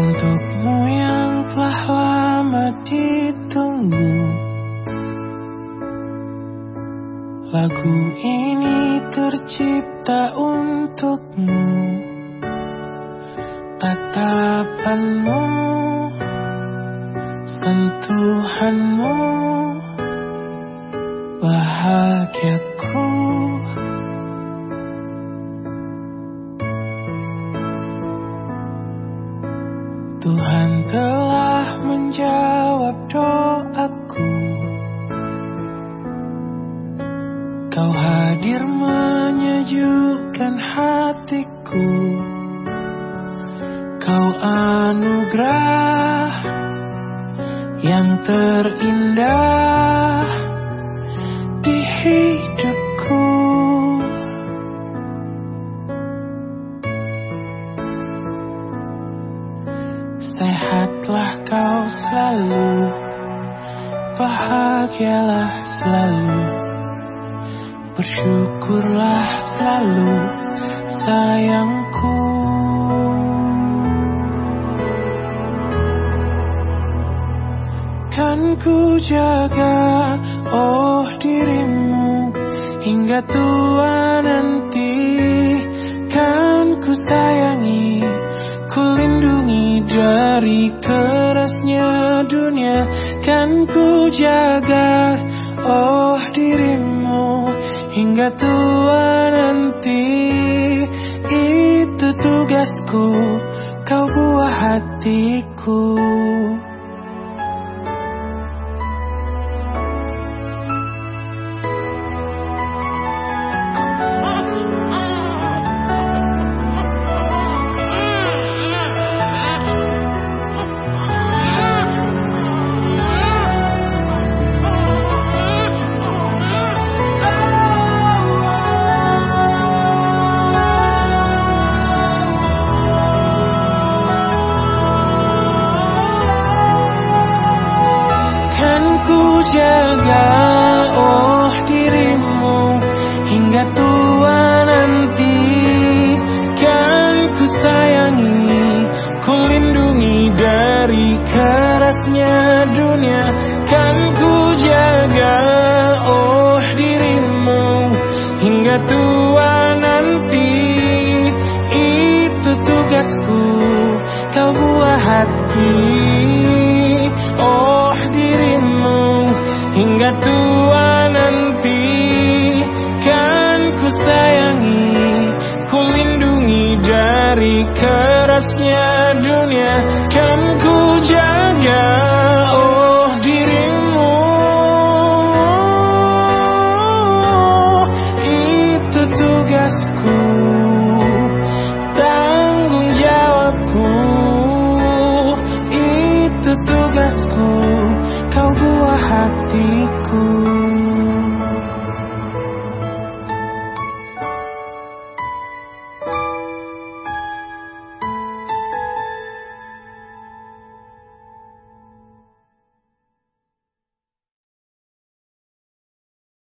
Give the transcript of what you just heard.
Untukmu yang telah lama ditunggu, lagu ini tercipta untukmu. Tatapanmu, sentuhanmu, bahagiaku. Tuhan telah menjawab doaku. Kau hadir menyejukkan hatiku. Kau anugerah yang terindah di hidupku. Sehatlah kau selalu, bahagialah selalu, bersyukurlah selalu sayangku. Kan ku jaga, oh dirimu, hingga tua nanti. Kan ku sayangi, ku lindungi dari kerasnya dunia. Kan ku jaga, oh dirimu, hingga tua nanti. Itu tugasku, kau buah hatiku. Jaga, oh dirimu, hingga tua nanti. Kan ku sayangi, ku lindungi dari kerasnya dunia. Kan ku jaga, oh dirimu, hingga tua nanti. Itu tugasku, kau buah hati. Oh dirimu, hingga tua nanti. Kan ku sayangi, ku lindungi dari kerasnya dunia. Kan ku jaga,